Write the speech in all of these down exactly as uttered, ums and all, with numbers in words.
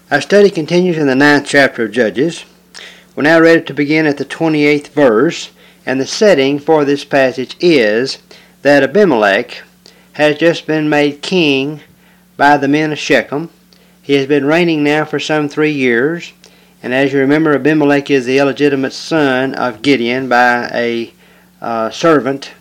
Our study continues in the ninth chapter of Judges. We're now ready to begin at the twenty-eighth verse, and the setting for this passage is that Abimelech has just been made king by the men of Shechem. He has been reigning now for some three years, and as you remember, Abimelech is the illegitimate son of Gideon by a uh, servant,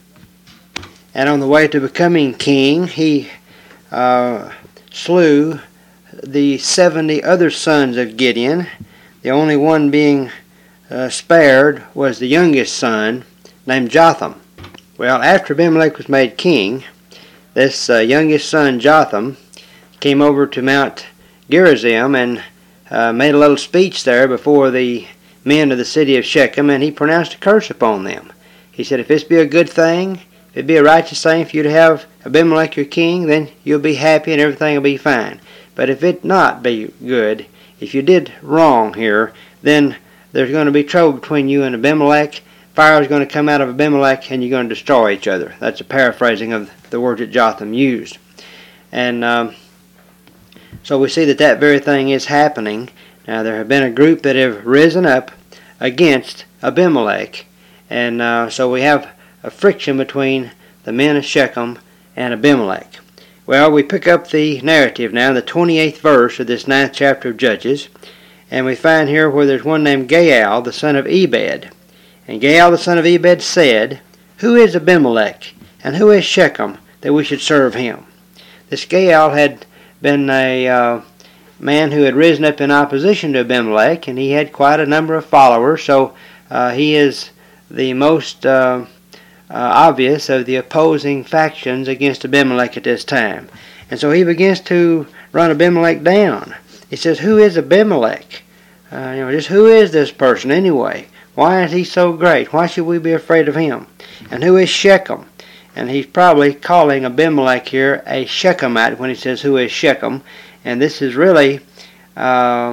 and on the way to becoming king, he uh, slew the seventy other sons of Gideon. The only one being uh, spared was the youngest son named Jotham. Well, after Abimelech was made king, this uh, youngest son Jotham came over to Mount Gerizim and uh, made a little speech there before the men of the city of Shechem, and he pronounced a curse upon them. He said, if this be a good thing, if it be a righteous thing for you to have Abimelech your king, then you'll be happy and everything will be fine. But if it not be good, if you did wrong here, then there's going to be trouble between you and Abimelech. Fire is going to come out of Abimelech and you're going to destroy each other. That's a paraphrasing of the words that Jotham used. And um, so we see that that very thing is happening. Now there have been a group that have risen up against Abimelech. And uh, so we have a friction between the men of Shechem and Abimelech. Well, we pick up the narrative now, the twenty-eighth verse of this ninth chapter of Judges, and we find here where there's one named Gaal, the son of Ebed. And Gaal, the son of Ebed, said, who is Abimelech, and who is Shechem, that we should serve him? This Gaal had been a uh, man who had risen up in opposition to Abimelech, and he had quite a number of followers, so uh, he is the most uh, Uh, obvious of the opposing factions against Abimelech at this time. And so he begins to run Abimelech down. He says, who is Abimelech? Uh, you know, just who is this person anyway? Why is he so great? Why should we be afraid of him? And who is Shechem? And he's probably calling Abimelech here a Shechemite when he says, who is Shechem? And this is really uh,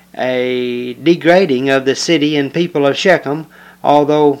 a degrading of the city and people of Shechem, although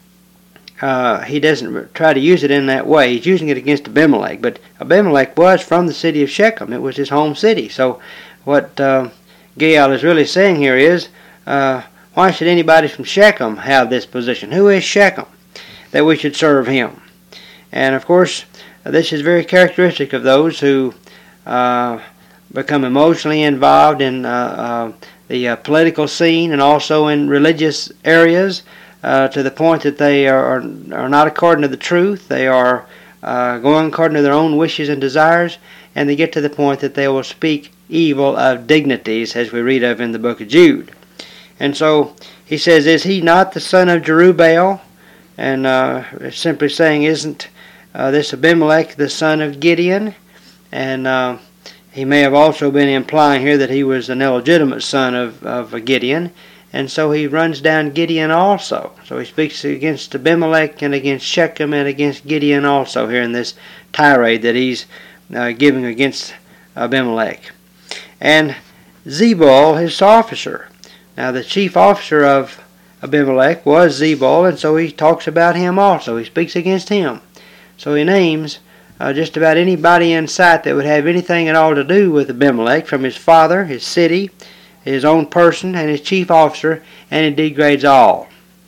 Uh, he doesn't try to use it in that way. He's using it against Abimelech. But Abimelech was from the city of Shechem. It was his home city. So what uh, Gaal is really saying here is, uh, why should anybody from Shechem have this position? Who is Shechem that we should serve him? And of course, this is very characteristic of those who uh, become emotionally involved in uh, uh, the uh, political scene and also in religious areas. Uh, to the point that they are, are not according to the truth. They are uh, going according to their own wishes and desires, and they get to the point that they will speak evil of dignities, as we read of in the book of Jude. And so he says, is he not the son of Jerubbaal? And uh, simply saying, isn't uh, this Abimelech the son of Gideon? And uh, he may have also been implying here that he was an illegitimate son of, of Gideon. And so he runs down Gideon also. So he speaks against Abimelech and against Shechem and against Gideon also here in this tirade that he's uh, giving against Abimelech. And Zebul, his officer. Now the chief officer of Abimelech was Zebul, and so he talks about him also. He speaks against him. So he names uh, just about anybody in sight that would have anything at all to do with Abimelech, from his father, his city, his own person, and his chief officer, and it degrades all.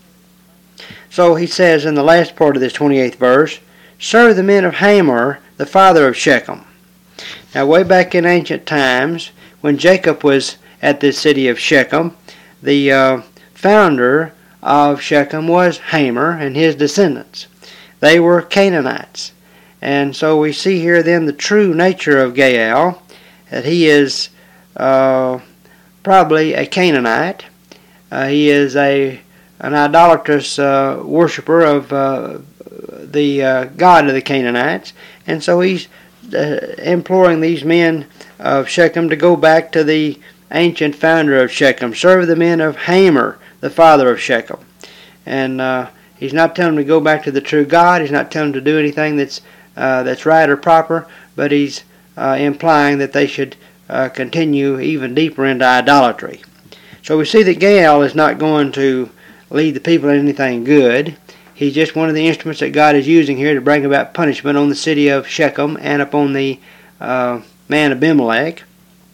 So he says in the last part of this twenty-eighth verse, serve the men of Hamor, the father of Shechem. Now way back in ancient times, when Jacob was at this city of Shechem, the uh, founder of Shechem was Hamor and his descendants. They were Canaanites. And so we see here then the true nature of Gaal, that he is uh, probably a Canaanite. Uh, he is a an idolatrous uh, worshiper of uh, the uh, god of the Canaanites, and so he's uh, imploring these men of Shechem to go back to the ancient founder of Shechem, serve the men of Hamor, the father of Shechem. And uh, he's not telling them to go back to the true God. He's not telling them to do anything that's uh, that's right or proper, but he's uh, implying that they should Uh, continue even deeper into idolatry. So we see that Gaal is not going to lead the people in anything good. He's just one of the instruments that God is using here to bring about punishment on the city of Shechem and upon the uh, man Abimelech.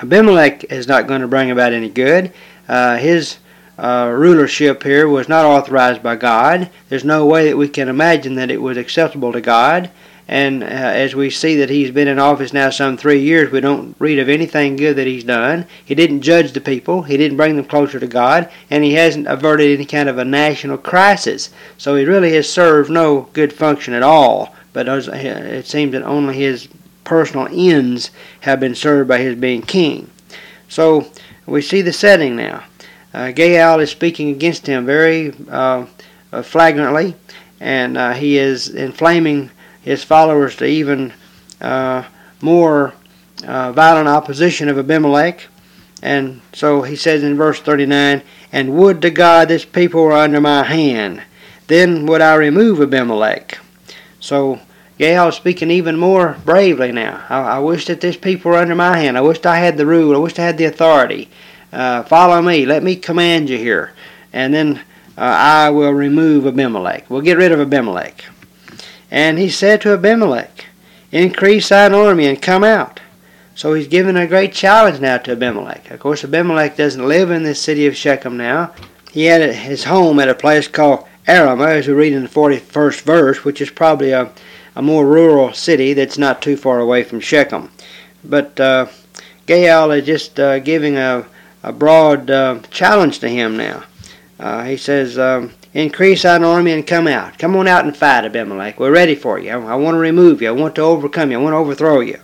Abimelech is not going to bring about any good. Uh, his uh, rulership here was not authorized by God. There's no way that we can imagine that it was acceptable to God. And uh, as we see that he's been in office now some three years, we don't read of anything good that he's done. He didn't judge the people. He didn't bring them closer to God. And he hasn't averted any kind of a national crisis. So he really has served no good function at all. But it seems that only his personal ends have been served by his being king. So we see the setting now. Uh, Gaal is speaking against him very uh, flagrantly. And uh, he is inflaming his followers to even uh, more uh, violent opposition of Abimelech. And so he says in verse thirty-nine, "And would to God this people were under my hand, then would I remove Abimelech." So Gaal is speaking even more bravely now. I, I wish that this people were under my hand. I wish I had the rule. I wish I had the authority. Uh, follow me. Let me command you here. And then uh, I will remove Abimelech. We'll get rid of Abimelech. And he said to Abimelech, "Increase thine army and come out." So he's giving a great challenge now to Abimelech. Of course, Abimelech doesn't live in this city of Shechem now. He had his home at a place called Arumah, as we read in the forty-first verse, which is probably a, a more rural city that's not too far away from Shechem. But uh, Gaal is just uh, giving a, a broad uh, challenge to him now. Uh, he says, um, "Increase thine army and come out. Come on out and fight, Abimelech. We're ready for you. I, I want to remove you. I want to overcome you. I want to overthrow you."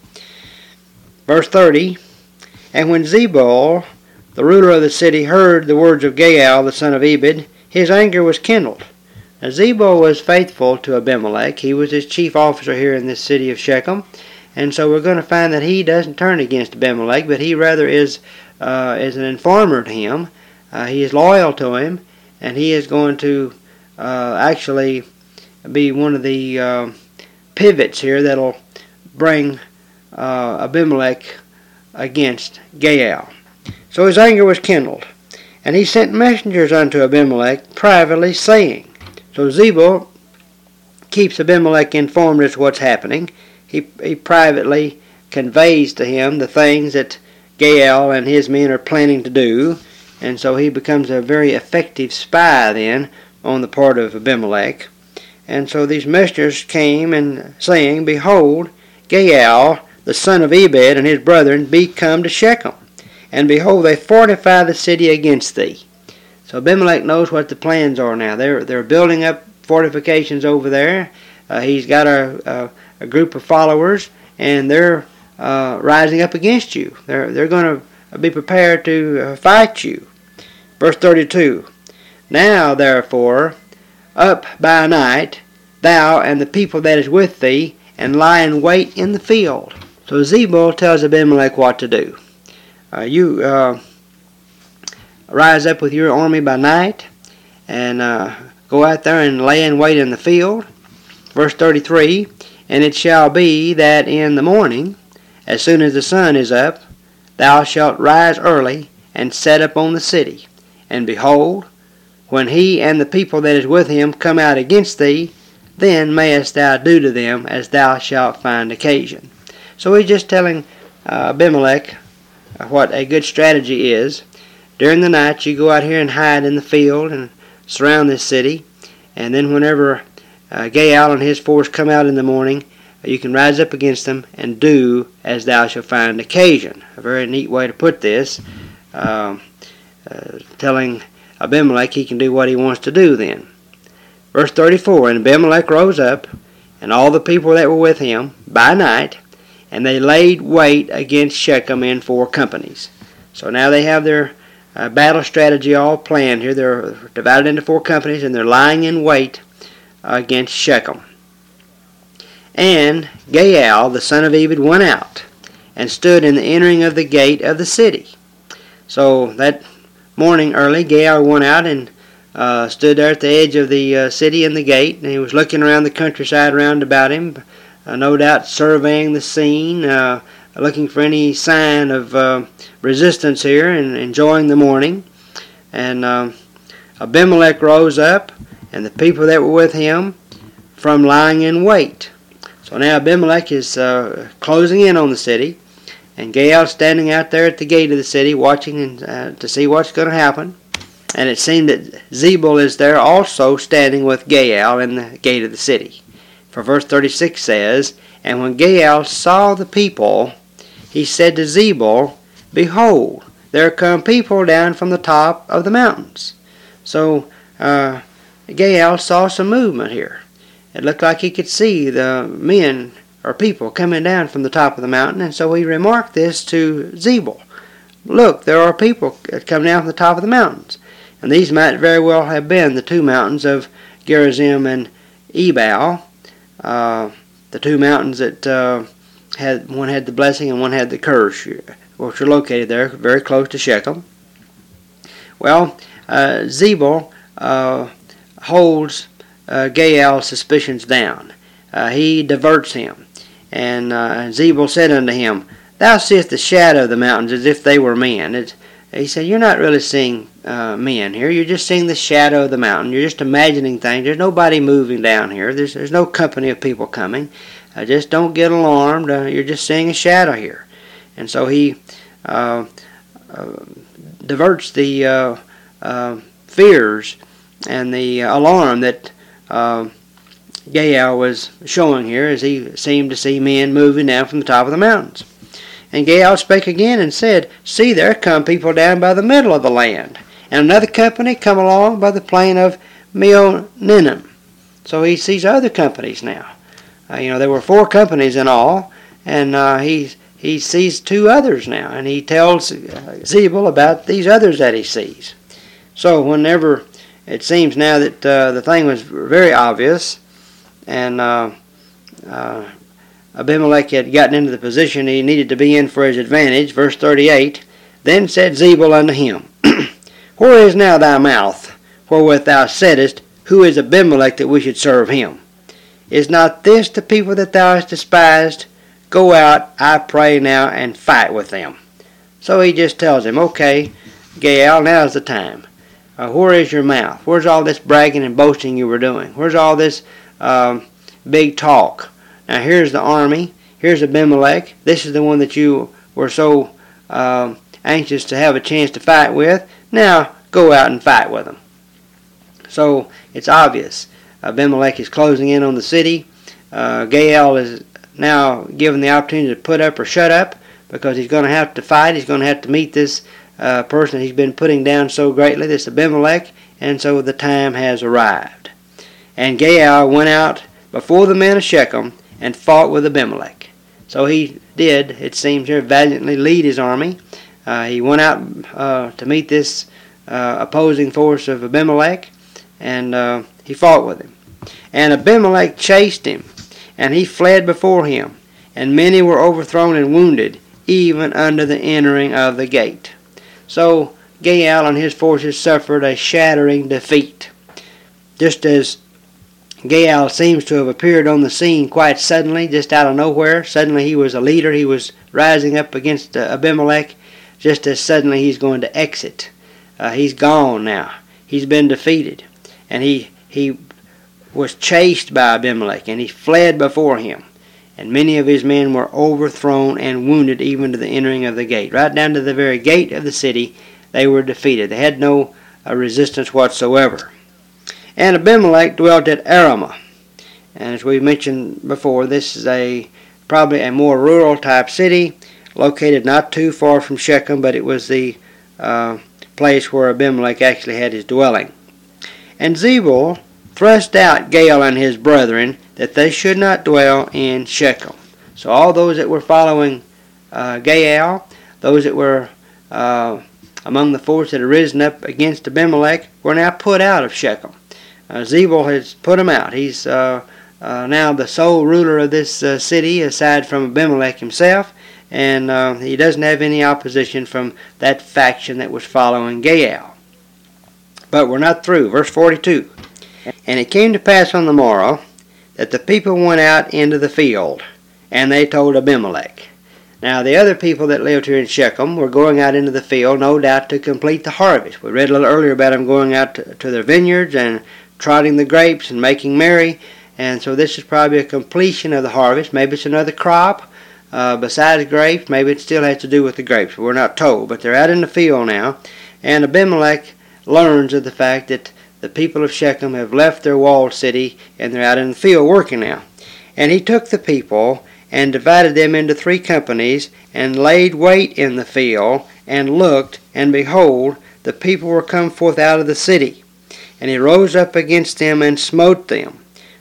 Verse thirty, "And when Zebul, the ruler of the city, heard the words of Gaal, the son of Ebed, his anger was kindled." Now Zebul was faithful to Abimelech. He was his chief officer here in this city of Shechem. And so we're going to find that he doesn't turn against Abimelech, but he rather is, uh, is an informer to him. Uh, he is loyal to him. And he is going to uh, actually be one of the uh, pivots here that'll bring uh, Abimelech against Gaal. So his anger was kindled. And he sent messengers unto Abimelech privately, saying, so Zebul keeps Abimelech informed as to what's happening. He, he privately conveys to him the things that Gaal and his men are planning to do. And so he becomes a very effective spy then on the part of Abimelech. And so these messengers came and saying, Behold, Gaal, the son of Ebed, and his brethren be come to Shechem. And behold, they fortify the city against thee. So Abimelech knows what the plans are now. They're, they're building up fortifications over there. Uh, he's got a, a, a group of followers, and they're uh, rising up against you. They're, they're going to be prepared to uh, fight you. Verse thirty-two, Now therefore, up by night, thou and the people that is with thee, and lie in wait in the field. So Zebul tells Abimelech what to do. Uh, you uh, rise up with your army by night, and uh, go out there and lay in wait in the field. Verse thirty-three, And it shall be that in the morning, as soon as the sun is up, thou shalt rise early, and set up on the city. And behold, when he and the people that is with him come out against thee, then mayest thou do to them as thou shalt find occasion. So he's just telling uh, Abimelech what a good strategy is. During the night you go out here and hide in the field and surround this city. And then whenever uh, Gaal and his force come out in the morning, you can rise up against them and do as thou shalt find occasion. A very neat way to put this. Um, Uh, telling Abimelech he can do what he wants to do then. Verse thirty-four, And Abimelech rose up, and all the people that were with him, by night, and they laid wait against Shechem in four companies. So now they have their uh, battle strategy all planned here. They're divided into four companies, and they're lying in wait uh, against Shechem. And Gaal, the son of Ebed, went out, and stood in the entering of the gate of the city. So that morning early, Gaal went out and uh, stood there at the edge of the uh, city in the gate, and he was looking around the countryside round about him, uh, no doubt surveying the scene, uh, looking for any sign of uh, resistance here, and enjoying the morning. And uh, Abimelech rose up, and the people that were with him, from lying in wait. So now Abimelech is uh, closing in on the city, And Gael's standing out there at the gate of the city watching uh, to see what's going to happen. And it seemed that Zebul is there also standing with Gael in the gate of the city. For verse thirty-six says, "And when Gael saw the people, he said to Zebul, Behold, there come people down from the top of the mountains." So uh, Gael saw some movement here. It looked like he could see the men or people coming down from the top of the mountain, and so he remarked this to Zebul. "Look, there are people coming down from the top of the mountains." And these might very well have been the two mountains of Gerizim and Ebal, uh, the two mountains that uh, had one had the blessing and one had the curse, which are located there, very close to Shechem. Well, uh, Zebul uh, holds uh, Gael's suspicions down. Uh, he diverts him. And uh, Zebul said unto him, "Thou seest the shadow of the mountains as if they were men." It, he said, "You're not really seeing uh, men here. You're just seeing the shadow of the mountain. You're just imagining things. There's nobody moving down here. There's, there's no company of people coming. Uh, just don't get alarmed. Uh, you're just seeing a shadow here." And so he uh, uh, diverts the uh, uh, fears and the alarm that uh, Gael was showing here as he seemed to see men moving down from the top of the mountains. And Gael spake again and said, "See, there come people down by the middle of the land, and another company come along by the plain of Meoninnim." So he sees other companies now. Uh, you know, there were four companies in all, and uh, he he sees two others now, and he tells uh, Zebul about these others that he sees. So whenever it seems now that uh, the thing was very obvious, and uh, uh, Abimelech had gotten into the position he needed to be in for his advantage, verse thirty-eight, "Then said Zebul unto him, Where is now thy mouth, wherewith thou saidest, Who is Abimelech that we should serve him? Is not this the people that thou hast despised? Go out, I pray now, and fight with them." So he just tells him, "Okay, Gael, now's the time. Uh, where is your mouth? Where's all this bragging and boasting you were doing? Where's all this um, big talk? Now here's the army. Here's Abimelech. This is the one that you were so uh, anxious to have a chance to fight with. Now go out and fight with them." So it's obvious. Abimelech is closing in on the city. Uh, Gael is now given the opportunity to put up or shut up, because he's going to have to fight. He's going to have to meet this uh, person he's been putting down so greatly, this Abimelech, and so the time has arrived. And Gael went out before the men of Shechem and fought with Abimelech. So he did, it seems here, valiantly lead his army. Uh, he went out uh, to meet this uh, opposing force of Abimelech, and uh, he fought with him. And Abimelech chased him, and he fled before him, and many were overthrown and wounded, even under the entering of the gate. So Gael and his forces suffered a shattering defeat. Just as Gael seems to have appeared on the scene quite suddenly, just out of nowhere. Suddenly he was a leader. He was rising up against uh, Abimelech. Just as suddenly he's going to exit. Uh, he's gone now. He's been defeated. And he, he was chased by Abimelech, and he fled before him. And many of his men were overthrown and wounded even to the entering of the gate. Right down to the very gate of the city, they were defeated. They had no uh, resistance whatsoever. And Abimelech dwelt at Arumah. And as we mentioned before, this is a probably a more rural type city, located not too far from Shechem, but it was the uh, place where Abimelech actually had his dwelling. And Zebul thrust out Gael and his brethren, that they should not dwell in Shechem. So all those that were following uh, Gael, those that were uh, among the force that had risen up against Abimelech, were now put out of Shechem. Uh, Zebul has put him out. He's uh, uh, now the sole ruler of this uh, city, aside from Abimelech himself, and uh, he doesn't have any opposition from that faction that was following Gael. But we're not through. Verse forty-two. "And it came to pass on the morrow that the people went out into the field, and they told Abimelech." Now the other people that lived here in Shechem were going out into the field, no doubt to complete the harvest. We read a little earlier about them going out to, to their vineyards and trotting the grapes and making merry. And so this is probably a completion of the harvest. Maybe it's another crop. uh, besides grapes. Maybe it still has to do with the grapes. We're not told. But they're out in the field now. And Abimelech learns of the fact that the people of Shechem have left their walled city and they're out in the field working now. And he took the people and divided them into three companies and laid wait in the field and looked, and behold, the people were come forth out of the city. And he rose up against them and smote them.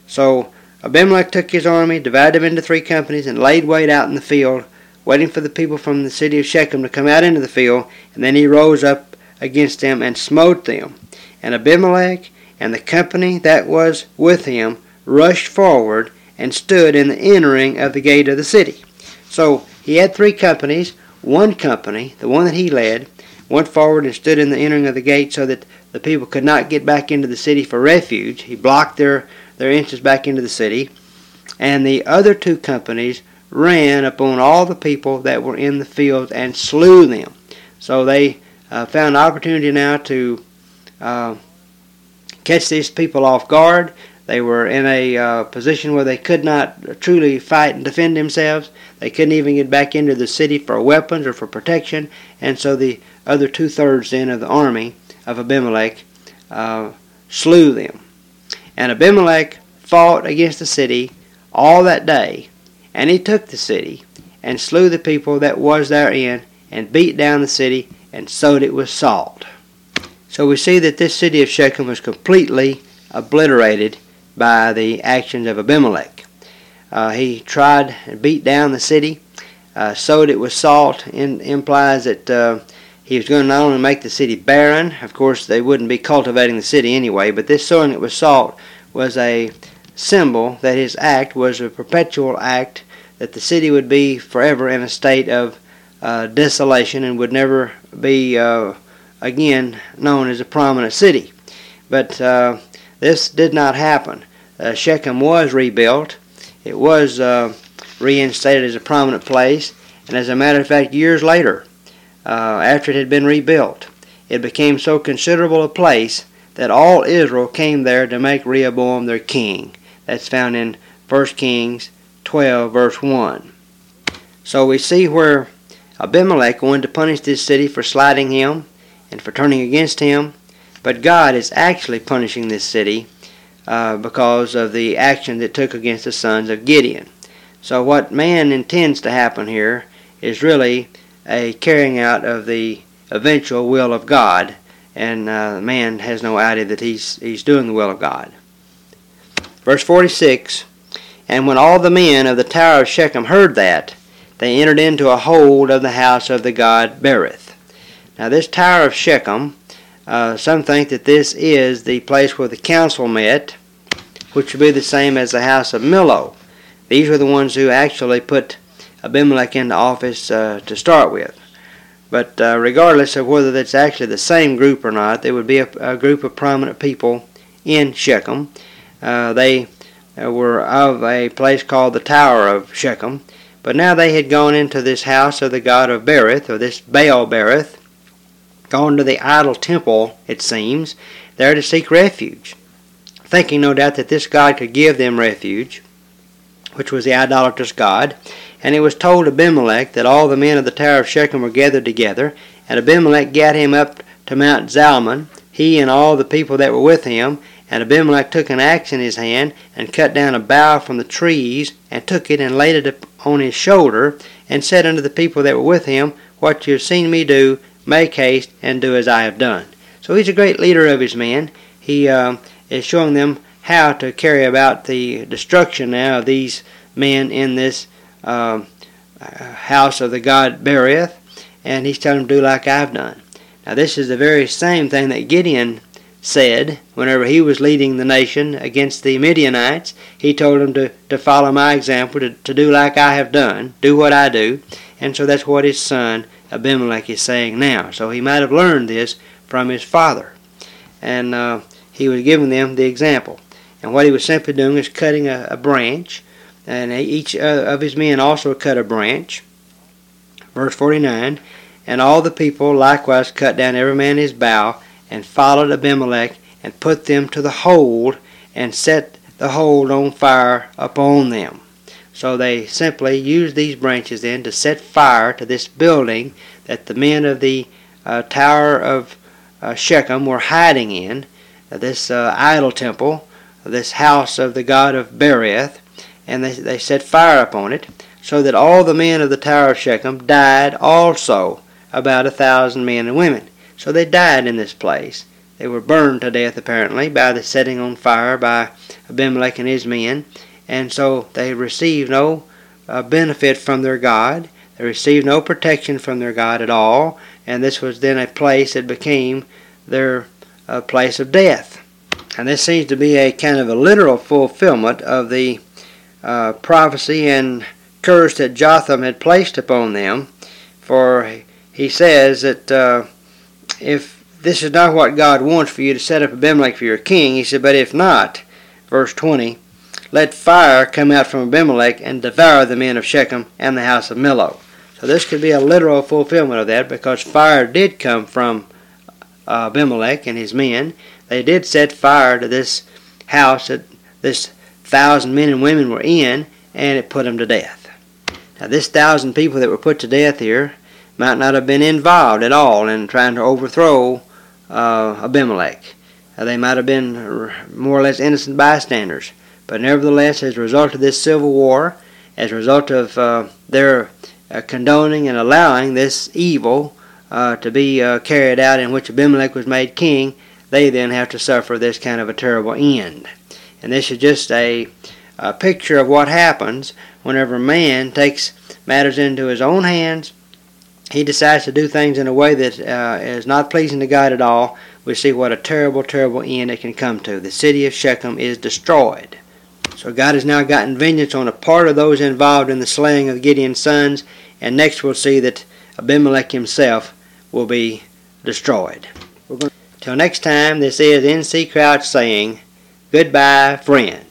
So Abimelech took his army, divided them into three companies, and laid wait out in the field, waiting for the people from the city of Shechem to come out into the field. And then he rose up against them and smote them. And Abimelech and the company that was with him rushed forward and stood in the entering of the gate of the city. So he had three companies. One company, the one that he led, went forward and stood in the entering of the gate so that the people could not get back into the city for refuge. He blocked their, their entrance back into the city. And the other two companies ran upon all the people that were in the fields and slew them. So they uh, found an opportunity now to uh, catch these people off guard. They were in a uh, position where they could not truly fight and defend themselves. They couldn't even get back into the city for weapons or for protection. And so the other two-thirds then of the army of Abimelech uh, slew them. And Abimelech fought against the city all that day. And he took the city and slew the people that was therein and beat down the city and sowed it with salt. So we see that this city of Shechem was completely obliterated by the actions of Abimelech. Uh, he tried and beat down the city, uh, sowed it with salt. In, implies that uh, he was going to not only make the city barren. Of course, they wouldn't be cultivating the city anyway, but this sowing it with salt was a symbol that his act was a perpetual act, that the city would be forever in a state of uh, desolation and would never be uh, again known as a prominent city. But uh, this did not happen. Uh, Shechem was rebuilt. It was uh, reinstated as a prominent place. And as a matter of fact, years later, uh, after it had been rebuilt, it became so considerable a place that all Israel came there to make Rehoboam their king. That's found in First Kings twelve, verse one. So we see where Abimelech wanted to punish this city for slighting him and for turning against him. But God is actually punishing this city uh, because of the action it took against the sons of Gideon. So what man intends to happen here is really a carrying out of the eventual will of God, and uh, man has no idea that he's, he's doing the will of God. Verse forty-six, and when all the men of the tower of Shechem heard that, they entered into a hold of the house of the god Berith. Now this tower of Shechem, Uh, some think that this is the place where the council met, which would be the same as the house of Millo. These were the ones who actually put Abimelech into office uh, to start with. But uh, regardless of whether that's actually the same group or not, there would be a, a group of prominent people in Shechem. Uh, they uh, were of a place called the Tower of Shechem. But now they had gone into this house of the god of Berith, or this Baal Berith, gone to the idol temple, it seems, there to seek refuge, thinking no doubt that this god could give them refuge, which was the idolatrous god. And it was told Abimelech that all the men of the Tower of Shechem were gathered together, and Abimelech gat him up to Mount Zalmon, he and all the people that were with him. And Abimelech took an axe in his hand, and cut down a bough from the trees, and took it and laid it on his shoulder, and said unto the people that were with him, What you have seen me do, make haste and do as I have done. So he's a great leader of his men. He uh, is showing them how to carry about the destruction now of these men in this uh, house of the god Berith, and he's telling them to do like I've done. Now this is the very same thing that Gideon said whenever he was leading the nation against the Midianites. He told them to, to follow my example, to, to do like I have done, do what I do. And so that's what his son Abimelech is saying now. So he might have learned this from his father. And uh, he was giving them the example. And what he was simply doing is cutting a, a branch. And each uh, of his men also cut a branch. Verse forty-nine, and all the people likewise cut down every man his bough, and followed Abimelech, and put them to the hold, and set the hold on fire upon them. So they simply used these branches then to set fire to this building that the men of the uh, Tower of uh, Shechem were hiding in, uh, this uh, idol temple, this house of the god of Berith, and they, they set fire upon it, so that all the men of the Tower of Shechem died also, about a thousand men and women. So they died in this place. They were burned to death apparently by the setting on fire by Abimelech and his men, and so they received no uh, benefit from their God. They received no protection from their God at all, and this was then a place that became their uh, place of death. And this seems to be a kind of a literal fulfillment of the uh, prophecy and curse that Jotham had placed upon them, for he says that uh, if this is not what God wants for you to set up Abimelech for your king, he said, but if not, verse twenty, let fire come out from Abimelech and devour the men of Shechem and the house of Millo. So this could be a literal fulfillment of that, because fire did come from uh, Abimelech and his men. They did set fire to this house that this thousand men and women were in, and it put them to death. Now this thousand people that were put to death here might not have been involved at all in trying to overthrow uh, Abimelech. Uh, they might have been more or less innocent bystanders. But nevertheless, as a result of this civil war, as a result of uh, their uh, condoning and allowing this evil uh, to be uh, carried out in which Abimelech was made king, they then have to suffer this kind of a terrible end. And this is just a, a picture of what happens whenever man takes matters into his own hands. He decides to do things in a way that uh, is not pleasing to God at all. We see what a terrible, terrible end it can come to. The city of Shechem is destroyed. So God has now gotten vengeance on a part of those involved in the slaying of Gideon's sons, and next we'll see that Abimelech himself will be destroyed. Till next time, this is N C Crouch saying, goodbye, friend.